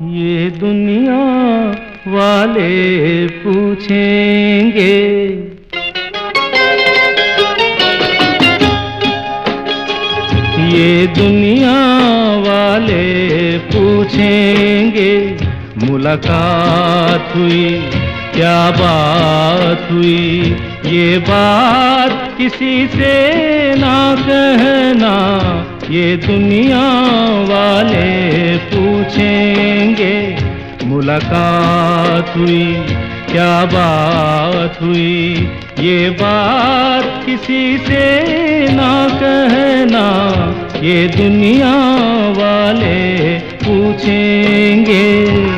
ये दुनिया वाले पूछेंगे, ये दुनिया वाले पूछेंगे, मुलाकात हुई क्या बात हुई, ये बात किसी से ना कहना, ये दुनिया वाले पूछेंगे, मुलाकात हुई क्या बात हुई, ये बात किसी से ना कहना, ये दुनिया वाले पूछेंगे।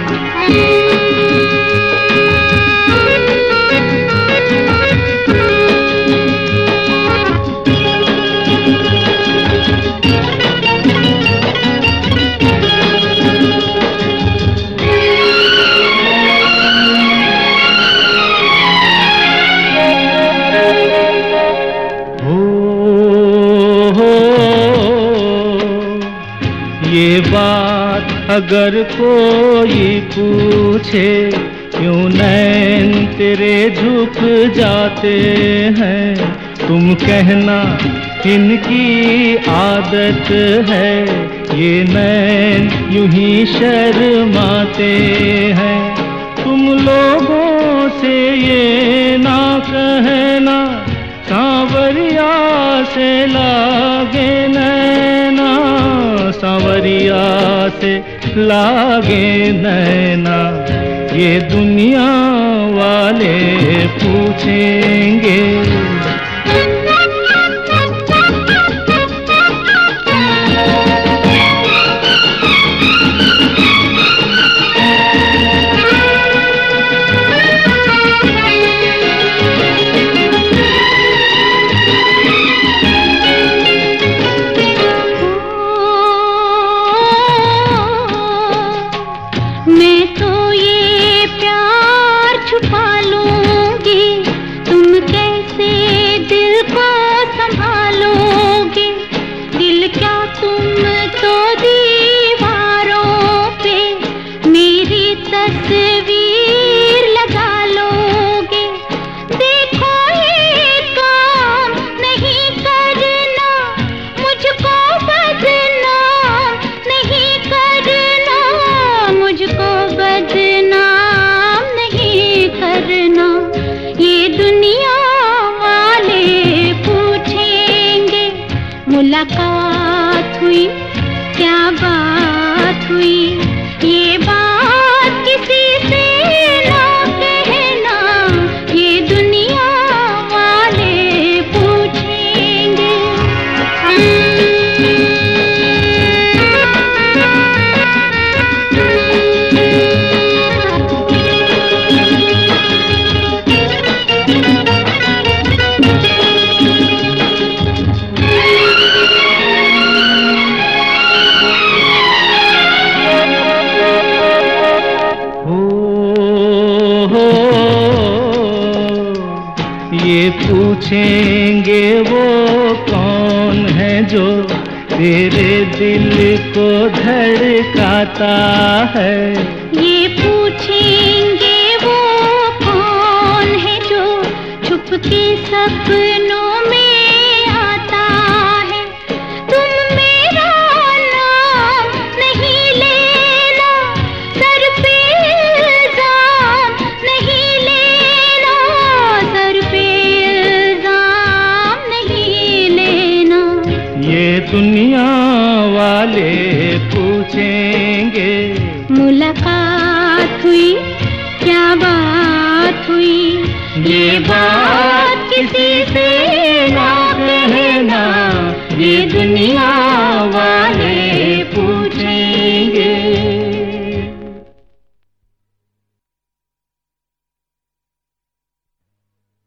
ये बात अगर कोई पूछे, क्यों नैन तेरे झुक जाते हैं, तुम कहना इनकी आदत है, ये नैन यूं ही शर्माते हैं, तुम लोगों से ये ना कहना, सांवरिया से लागे नैना, सांवरिया से लागे नैना, ये दुनिया वाले पूछेंगे। तस्वीर लगा लोगे, देखो ये काम नहीं करना, मुझको बदनाम नहीं करना, मुझको बदनाम नहीं करना, ये दुनिया वाले पूछेंगे, मुलाकात हुई क्या बात हुई, ये बात किसी से ना कहना, ये दुनिया वाले पूछेंगे। ये पूछेंगे वो कौन है जो तेरे दिल को धड़काता है, ये पूछेंगे वो कौन है जो छुप के सपनों में आता है, तुम मेरा नाम नहीं लेना, सर पे इल्जाम नहीं लेना, सर पे इल्जाम नहीं लेना, ये दुनिया वाले पूछेंगे, मुलाकात हुई क्या बात हुई, ये बात किसी से ना कहना, ये दुनिया वाले